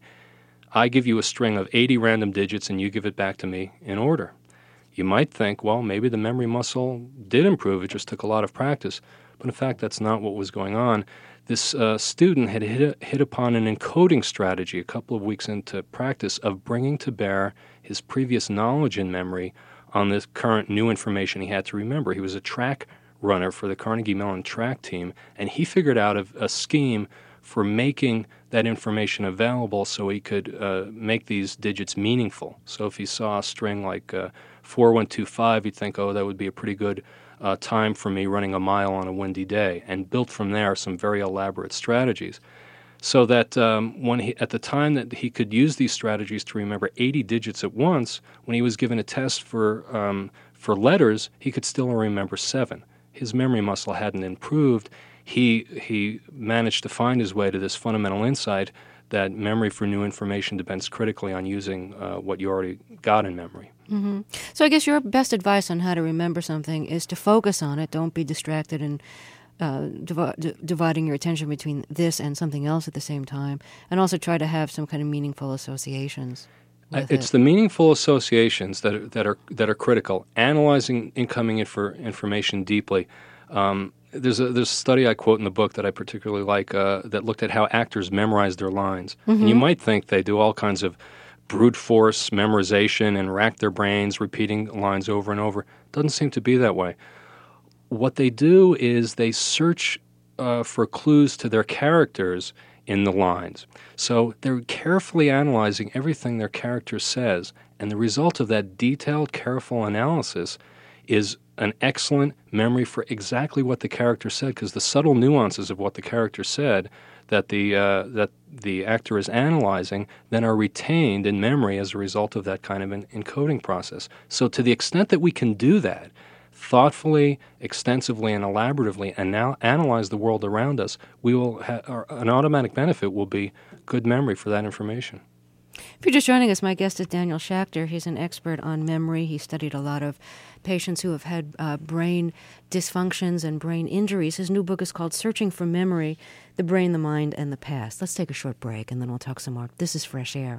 Speaker 7: I give you a string of eighty random digits and you give it back to me in order. You might think, well, maybe the memory muscle did improve, it just took a lot of practice. But in fact, that's not what was going on. This uh, student had hit, hit upon an encoding strategy a couple of weeks into practice of bringing to bear his previous knowledge and memory on this current new information he had to remember. He was a track runner for the Carnegie Mellon track team, and he figured out a, a scheme for making that information available so he could uh, make these digits meaningful. So if he saw a string like uh, four one two five, he'd think, oh, that would be a pretty good uh, time for me running a mile on a windy day, and built from there some very elaborate strategies. So that um, when he, at the time that he could use these strategies to remember eighty digits at once, when he was given a test for um, for letters, he could still remember seven. His memory muscle hadn't improved. He he managed to find his way to this fundamental insight that memory for new information depends critically on using uh, what you already got in memory.
Speaker 1: Mm-hmm. So I guess your best advice on how to remember something is to focus on it. Don't be distracted and uh, divi- d- dividing your attention between this and something else at the same time. And also try to have some kind of meaningful associations.
Speaker 7: It's
Speaker 1: it.
Speaker 7: the meaningful associations that are, that are that are critical. Analyzing incoming infor- information deeply. Um, there's a there's a study I quote in the book that I particularly like uh, that looked at how actors memorize their lines. Mm-hmm. And you might think they do all kinds of brute force memorization and rack their brains repeating lines over and over. Doesn't seem to be that way. What they do is they search uh, for clues to their characters in the lines. So they're carefully analyzing everything their character says, and the result of that detailed, careful analysis is an excellent memory for exactly what the character said, because the subtle nuances of what the character said that the uh, that the actor is analyzing then are retained in memory as a result of that kind of an encoding process. So to the extent that we can do that, thoughtfully, extensively, and elaboratively anal- analyze the world around us, we will ha- our, an automatic benefit will be good memory for that information.
Speaker 1: If you're just joining us, my guest is Daniel Schachter. He's an expert on memory. He studied a lot of patients who have had uh, brain dysfunctions and brain injuries. His new book is called Searching for Memory, The Brain, the Mind, and the Past. Let's take a short break, and then we'll talk some more. This is Fresh Air.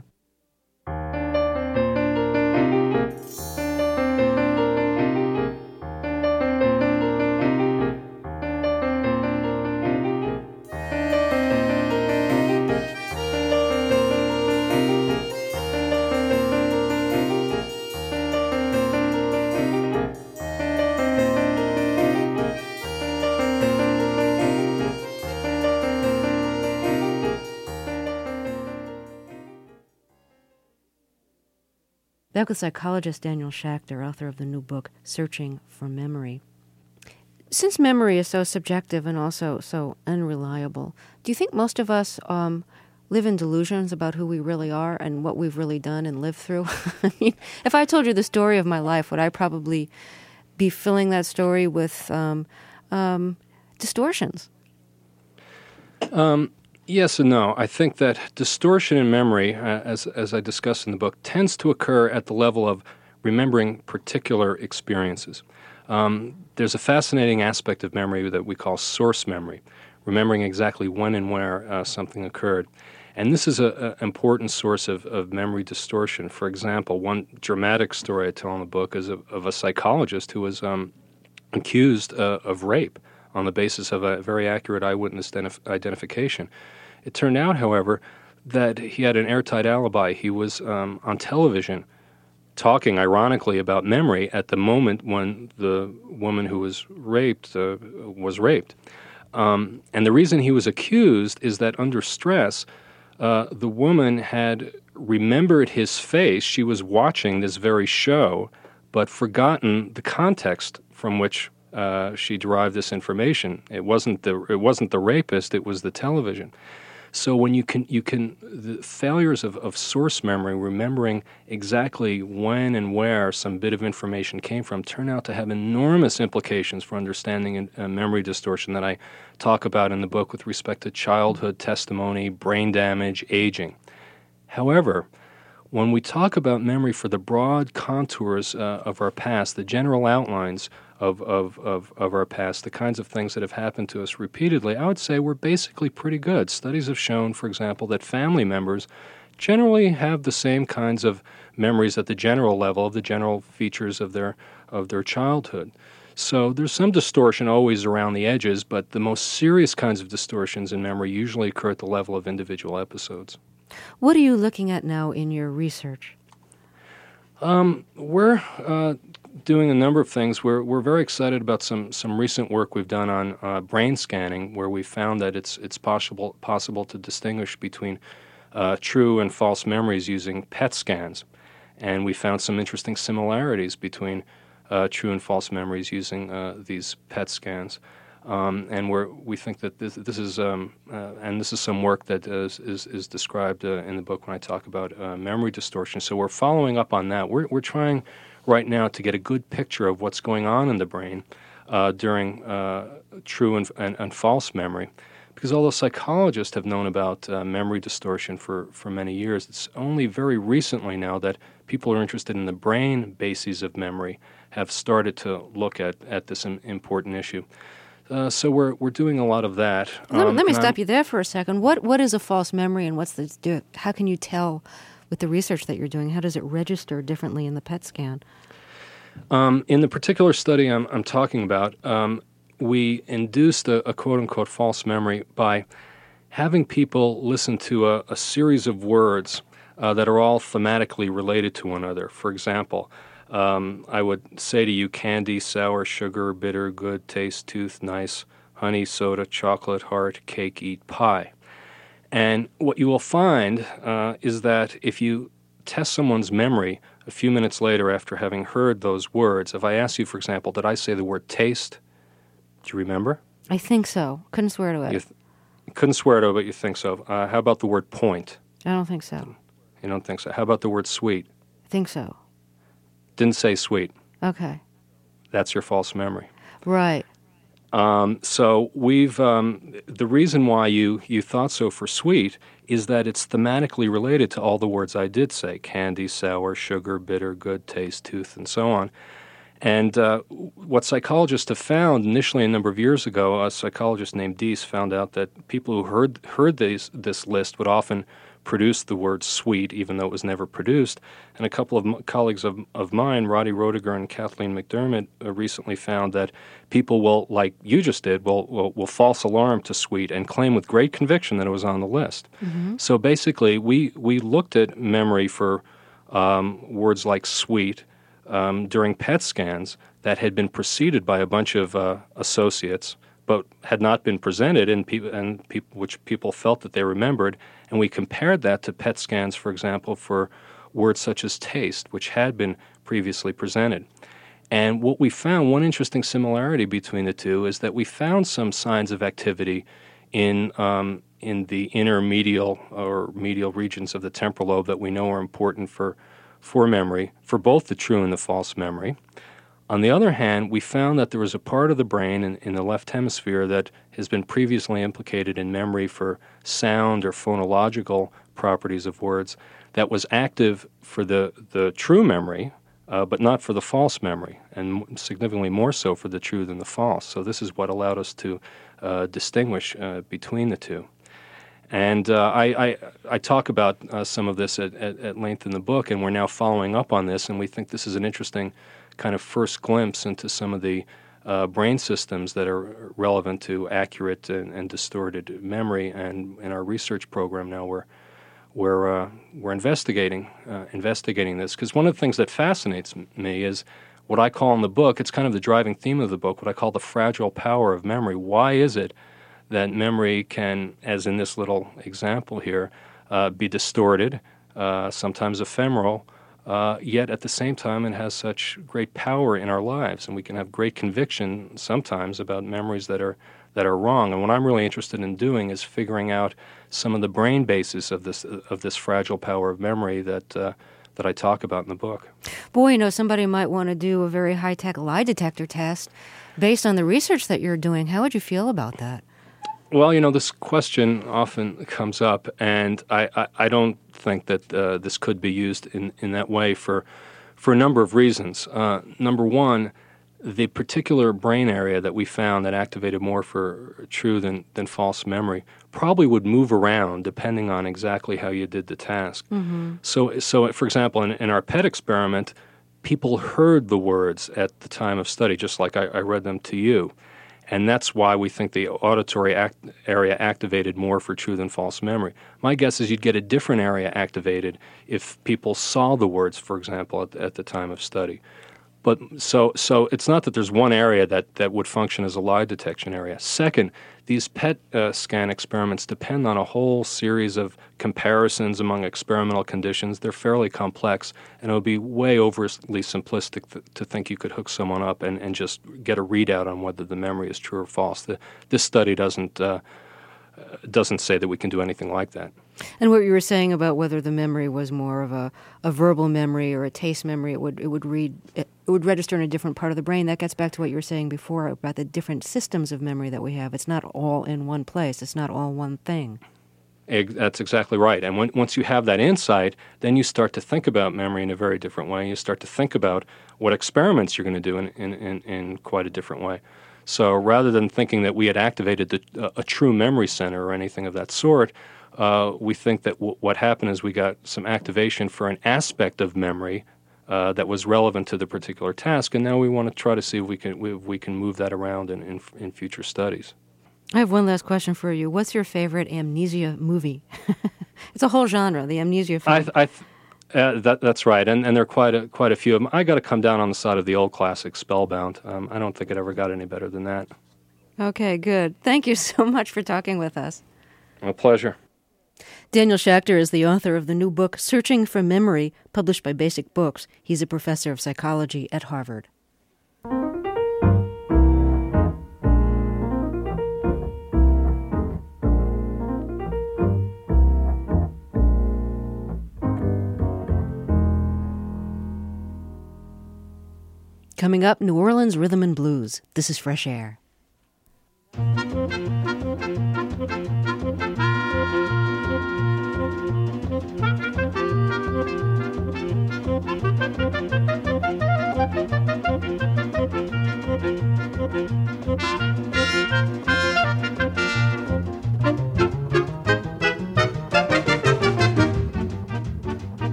Speaker 1: Back with psychologist Daniel Schachter, author of the new book, Searching for Memory. Since memory is so subjective and also so unreliable, do you think most of us um, live in delusions about who we really are and what we've really done and lived through? I mean, if I told you the story of my life, would I probably be filling that story with um, um, distortions?
Speaker 7: Um, yes and no. I think that distortion in memory, uh, as as I discussed in the book, tends to occur at the level of remembering particular experiences. Um, there's a fascinating aspect of memory that we call source memory, remembering exactly when and where uh, something occurred. And this is an important source of, of memory distortion. For example, one dramatic story I tell in the book is of, of a psychologist who was um, accused uh, of rape on the basis of a very accurate eyewitness identif- identification. It turned out, however, that he had an airtight alibi. He was um, on television talking, ironically, about memory at the moment when the woman who was raped uh, was raped. Um, and the reason he was accused is that under stress, uh, the woman had remembered his face. She was watching this very show, but forgotten the context from which uh, she derived this information. It wasn't the it wasn't the rapist. It was the television. So when you can, you can, the failures of, of source memory, remembering exactly when and where some bit of information came from, turn out to have enormous implications for understanding uh, memory distortion that I talk about in the book with respect to childhood testimony, brain damage, aging. However, when we talk about memory for the broad contours uh, of our past, the general outlines of, of, of, of our past, the kinds of things that have happened to us repeatedly, I would say we're basically pretty good. Studies have shown, for example, that family members generally have the same kinds of memories at the general level of the general features of their of their childhood. So there's some distortion always around the edges, but the most serious kinds of distortions in memory usually occur at the level of individual episodes.
Speaker 1: What are you looking at now in your research?
Speaker 7: Um, we're uh, doing a number of things. We're we're very excited about some some recent work we've done on uh, brain scanning, where we found that it's it's possible possible to distinguish between uh, true and false memories using P E T scans, and we found some interesting similarities between uh, true and false memories using uh, these P E T scans. Um, and we're, we think that this, this is, um, uh, and this is some work that is is, is described uh, in the book when I talk about uh, memory distortion. So we're following up on that. We're we're trying right now to get a good picture of what's going on in the brain uh, during uh, true and, and, and false memory. Because although psychologists have known about uh, memory distortion for, for many years, it's only very recently now that people who are interested in the brain bases of memory have started to look at, at this im- important issue. Uh, so we're we're doing a lot of that.
Speaker 1: Let,
Speaker 7: um,
Speaker 1: let me stop
Speaker 7: I'm,
Speaker 1: you there for a second. What what is a false memory, and what's the do? How can you tell with the research that you're doing? How does it register differently in the P E T scan?
Speaker 7: Um, in the particular study I'm I'm talking about, um, we induced a, a quote unquote false memory by having people listen to a, a series of words uh, that are all thematically related to one another. For example. Um, I would say to you candy, sour, sugar, bitter, good, taste, tooth, nice, honey, soda, chocolate, heart, cake, eat, pie. And what you will find uh, is that if you test someone's memory a few minutes later after having heard those words, if I ask you, for example, did I say the word taste? Do you remember?
Speaker 1: I think so. Couldn't swear to it.
Speaker 7: You th- couldn't swear to it, but you think so. Uh, how about the word point?
Speaker 1: I don't think so.
Speaker 7: You don't think so. How about the word sweet?
Speaker 1: I think so.
Speaker 7: Didn't say sweet.
Speaker 1: Okay.
Speaker 7: That's your false memory.
Speaker 1: Right.
Speaker 7: Um, so we've um, the reason why you, you thought so for sweet is that it's thematically related to all the words I did say: candy, sour, sugar, bitter, good, taste, tooth, and so on. And uh, what psychologists have found initially a number of years ago, a psychologist named Deese found out that people who heard heard these, this list would often produce the word sweet, even though it was never produced. And a couple of m- colleagues of, of mine, Roddy Roediger and Kathleen McDermott, uh, recently found that people will, like you just did, will, will, will false alarm to sweet and claim with great conviction that it was on the list. Mm-hmm. So basically, we, we looked at memory for um, words like sweet um, during P E T scans that had been preceded by a bunch of uh, associates, but had not been presented, and, pe- and pe- which people felt that they remembered. And we compared that to P E T scans, for example, for words such as taste, which had been previously presented. And what we found, one interesting similarity between the two, is that we found some signs of activity in um, in the inner medial or medial regions of the temporal lobe that we know are important for, for memory, for both the true and the false memory. On the other hand, we found that there was a part of the brain in, in the left hemisphere that has been previously implicated in memory for sound or phonological properties of words that was active for the, the true memory, uh, but not for the false memory, and significantly more so for the true than the false. So this is what allowed us to uh, distinguish uh, between the two. And uh, I, I, I talk about uh, some of this at, at, at length in the book, and we're now following up on this, and we think this is an interesting kind of first glimpse into some of the uh, brain systems that are relevant to accurate and, and distorted memory. And in our research program now, we're we're uh, we're investigating uh, investigating this, because one of the things that fascinates me is what I call in the book. It's kind of the driving theme of the book. What I call the fragile power of memory. Why is it that memory can, as in this little example here, uh, be distorted, uh, sometimes ephemeral? Uh, yet at the same time it has such great power in our lives, and we can have great conviction sometimes about memories that are that are wrong. And what I'm really interested in doing is figuring out some of the brain basis of this of this fragile power of memory that uh, that I talk about in the book.
Speaker 1: Boy, you know, somebody might want to do a very high-tech lie detector test based on the research that you're doing. How would you feel about that?
Speaker 7: Well, you know, this question often comes up, and I, I, I don't think that uh, this could be used in, in that way for for a number of reasons. Uh, number one, the particular brain area that we found that activated more for true than, than false memory probably would move around depending on exactly how you did the task. Mm-hmm. So, so for example, in, in our PET experiment, people heard the words at the time of study, just like I, I read them to you. And that's why we think the auditory act area activated more for true than false memory. My guess is you'd get a different area activated if people saw the words, for example, at, at the time of study. But so so it's not that there's one area that, that would function as a lie detection area. Second, these PET uh, scan experiments depend on a whole series of comparisons among experimental conditions. They're fairly complex, and it would be way overly simplistic th- to think you could hook someone up and, and just get a readout on whether the memory is true or false. The, this study doesn't uh, doesn't say that we can do anything like that.
Speaker 1: And what you were saying about whether the memory was more of a, a verbal memory or a taste memory, it would it would read it would register in a different part of the brain. That gets back to what you were saying before about the different systems of memory that we have. It's not all in one place. It's not all one thing.
Speaker 7: That's exactly right. And when, once you have that insight, then you start to think about memory in a very different way. You start to think about what experiments you're going to do in, in, in, in quite a different way. So rather than thinking that we had activated the, uh, a true memory center or anything of that sort, uh, we think that w- what happened is we got some activation for an aspect of memory uh, that was relevant to the particular task, and now we want to try to see if we can if we can move that around in, in, in future studies.
Speaker 1: I have one last question for you. What's your favorite amnesia movie? It's a whole genre, the amnesia film.
Speaker 7: I, th- I th- uh, that, that's right, and, and there are quite a, quite a few of them. I got to come down on the side of the old classic, Spellbound. Um, I don't think it ever got any better than that.
Speaker 1: Okay, good. Thank you so much for talking with us.
Speaker 7: A pleasure.
Speaker 1: Daniel Schachter is the author of the new book, Searching for Memory, published by Basic Books. He's a professor of psychology at Harvard. Coming up, New Orleans Rhythm and Blues. This is Fresh Air.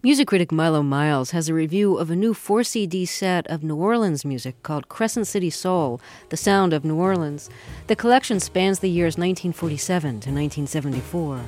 Speaker 1: Music critic Milo Miles has a review of a new four C D set of New Orleans music called Crescent City Soul, The Sound of New Orleans. The collection spans the years nineteen forty-seven to nineteen seventy-four.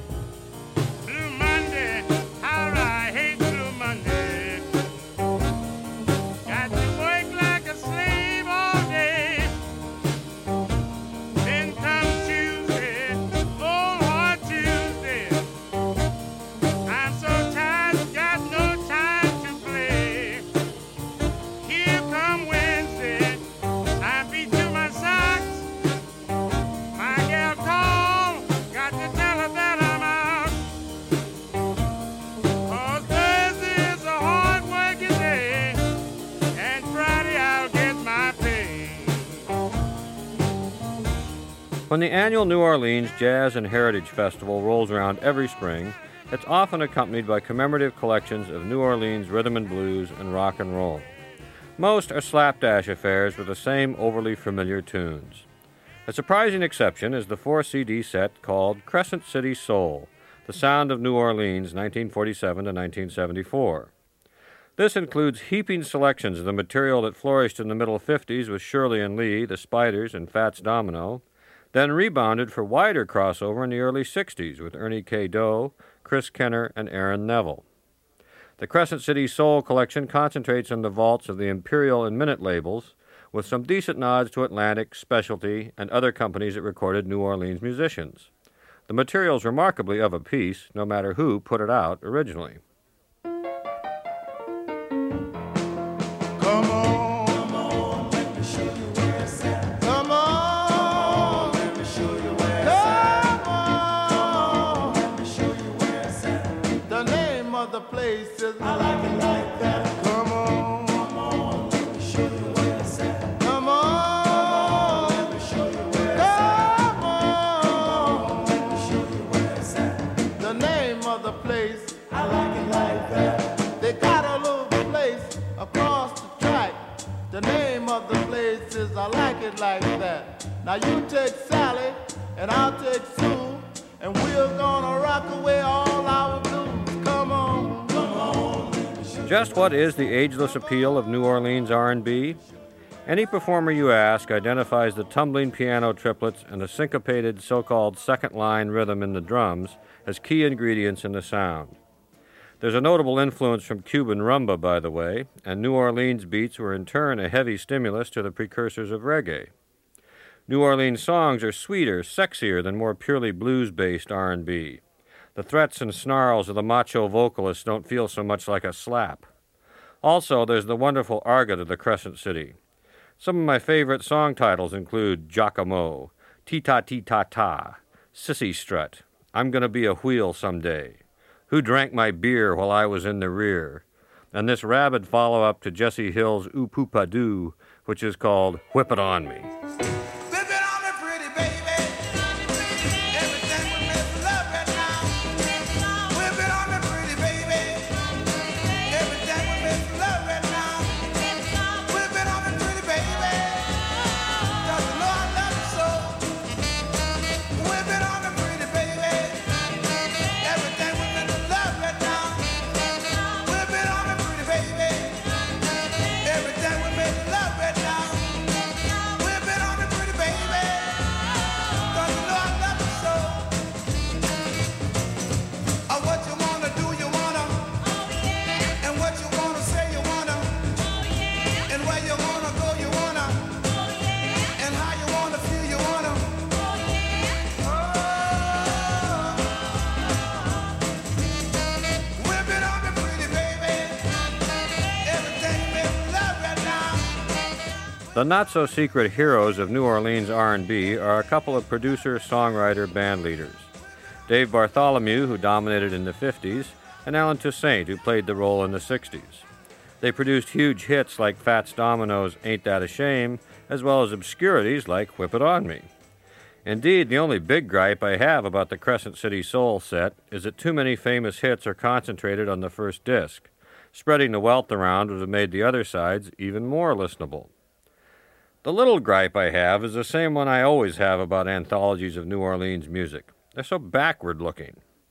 Speaker 8: When the annual New Orleans Jazz and Heritage Festival rolls around every spring, it's often accompanied by commemorative collections of New Orleans rhythm and blues and rock and roll. Most are slapdash affairs with the same overly familiar tunes. A surprising exception is the four C D set called Crescent City Soul, The Sound of New Orleans, nineteen forty-seven to nineteen seventy-four. This includes heaping selections of the material that flourished in the middle fifties with Shirley and Lee, the Spiders, and Fats Domino, then rebounded for wider crossover in the early sixties with Ernie K. Doe, Chris Kenner, and Aaron Neville. The Crescent City Soul collection concentrates on the vaults of the Imperial and Minute labels, with some decent nods to Atlantic, Specialty, and other companies that recorded New Orleans musicians. The material's remarkably of a piece, no matter who put it out originally.
Speaker 9: Come on, come on, let me show you where it's at. Come on, let me show you where it's at. Come on, let me show you where it's at. The name of the place is I like it like that. Come on, come on, let me show you where it's at. Come on, let me show you where it's at. Come on, let me show you where it's at. The name of the place I like it like that. They got a little place across the track. The name of the place is I like it like that. Now you take Sally and I'll take Sue, and we're gonna rock away all our blues. Come on, come on.
Speaker 8: Just what is the ageless appeal of New Orleans R and B? Any performer you ask identifies the tumbling piano triplets and the syncopated so-called second-line rhythm in the drums as key ingredients in the sound. There's a notable influence from Cuban rumba, by the way, and New Orleans beats were in turn a heavy stimulus to the precursors of reggae. New Orleans songs are sweeter, sexier than more purely blues-based R and B. The threats and snarls of the macho vocalists don't feel so much like a slap. Also, there's the wonderful argot of the Crescent City. Some of my favorite song titles include Giacomo, Tee-Ta-Tee-Ta-Ta, Sissy Strut, I'm Gonna Be a Wheel Someday, Who Drank My Beer While I Was in the Rear, and this rabid follow-up to Jesse Hill's Ooh Poopa Doo, which is called Whip It On Me. The not-so-secret heroes of New Orleans R and B are a couple of producer, songwriter, band leaders. Dave Bartholomew, who dominated in the fifties, and Alan Toussaint, who played the role in the sixties. They produced huge hits like Fats Domino's Ain't That a Shame, as well as obscurities like Whip It On Me. Indeed, the only big gripe I have about the Crescent City Soul set is that too many famous hits are concentrated on the first disc. Spreading the wealth around would have made the other sides even more listenable. The little gripe I have is the same one I always have about anthologies of New Orleans music. They're so backward-looking.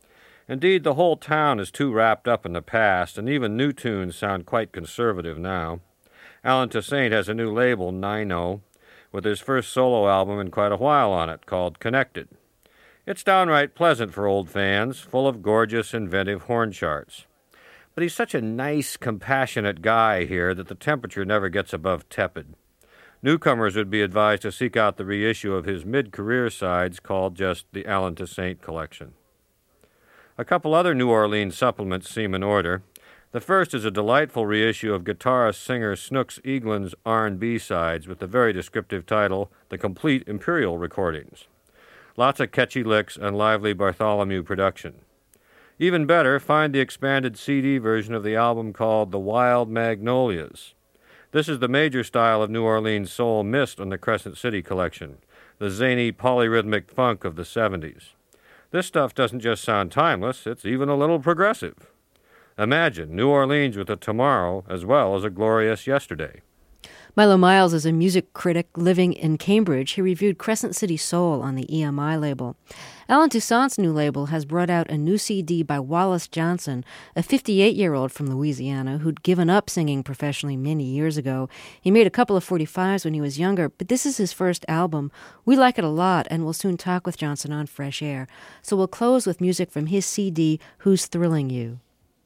Speaker 8: Indeed, the whole town is too wrapped up in the past, and even new tunes sound quite conservative now. Alan Toussaint has a new label, Nino, with his first solo album in quite a while on it, called Connected. It's downright pleasant for old fans, full of gorgeous, inventive horn charts. But he's such a nice, compassionate guy here that the temperature never gets above tepid. Newcomers would be advised to seek out the reissue of his mid-career sides called just the Alan Toussaint Collection. A couple other New Orleans supplements seem in order. The first is a delightful reissue of guitarist-singer Snooks Eaglin's R and B sides with the very descriptive title, The Complete Imperial Recordings. Lots of catchy licks and lively Bartholomew production. Even better, find the expanded C D version of the album called The Wild Magnolias. This is the major style of New Orleans soul missed on the Crescent City collection, the zany polyrhythmic funk of the seventies. This stuff doesn't just sound timeless, it's even a little progressive. Imagine New Orleans with a tomorrow as well as a glorious yesterday.
Speaker 1: Milo Miles is a music critic living in Cambridge. He reviewed Crescent City Soul on the E M I label. Alan Toussaint's new label has brought out a new C D by Wallace Johnson, a fifty-eight-year-old from Louisiana who'd given up singing professionally many years ago. He made a couple of forty-fives when he was younger, but this is his first album. We like it a lot, and we'll soon talk with Johnson on Fresh Air. So we'll close with music from his C D, Who's Thrilling You?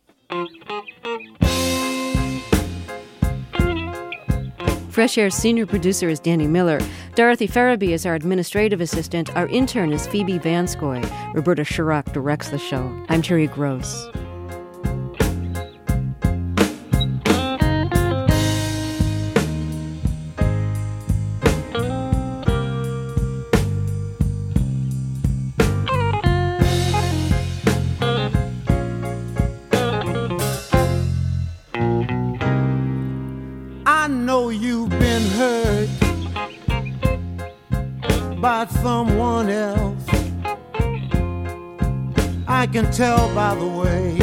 Speaker 1: Fresh Air's senior producer is Danny Miller. Dorothy Farabee is our administrative assistant. Our intern is Phoebe Vanskoy. Roberta Shurock directs the show. I'm Terry Gross.
Speaker 9: I know you've been hurt by someone else. I can tell by the way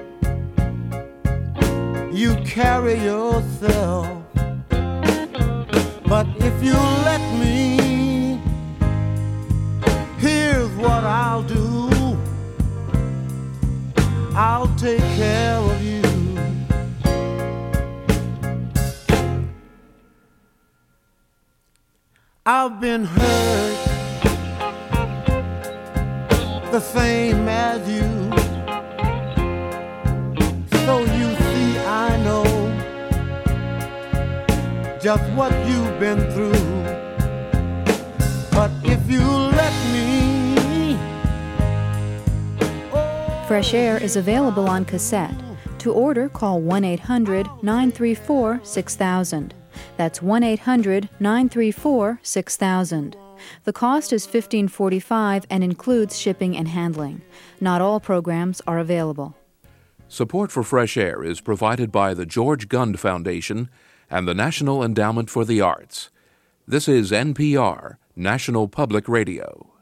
Speaker 9: you carry yourself. But if you let me, here's what I'll do. I'll take care of you. I've been hurt the same as you. So you see I know just what you've been through. But if you let me, oh,
Speaker 10: Fresh Air is available on cassette. To order, call one eight hundred nine three four six thousand. That's one eight hundred nine three four six thousand. The cost is fifteen dollars and forty-five cents and includes shipping and handling. Not all programs are available.
Speaker 11: Support for Fresh Air is provided by the George Gund Foundation and the National Endowment for the Arts. This is N P R, National Public Radio.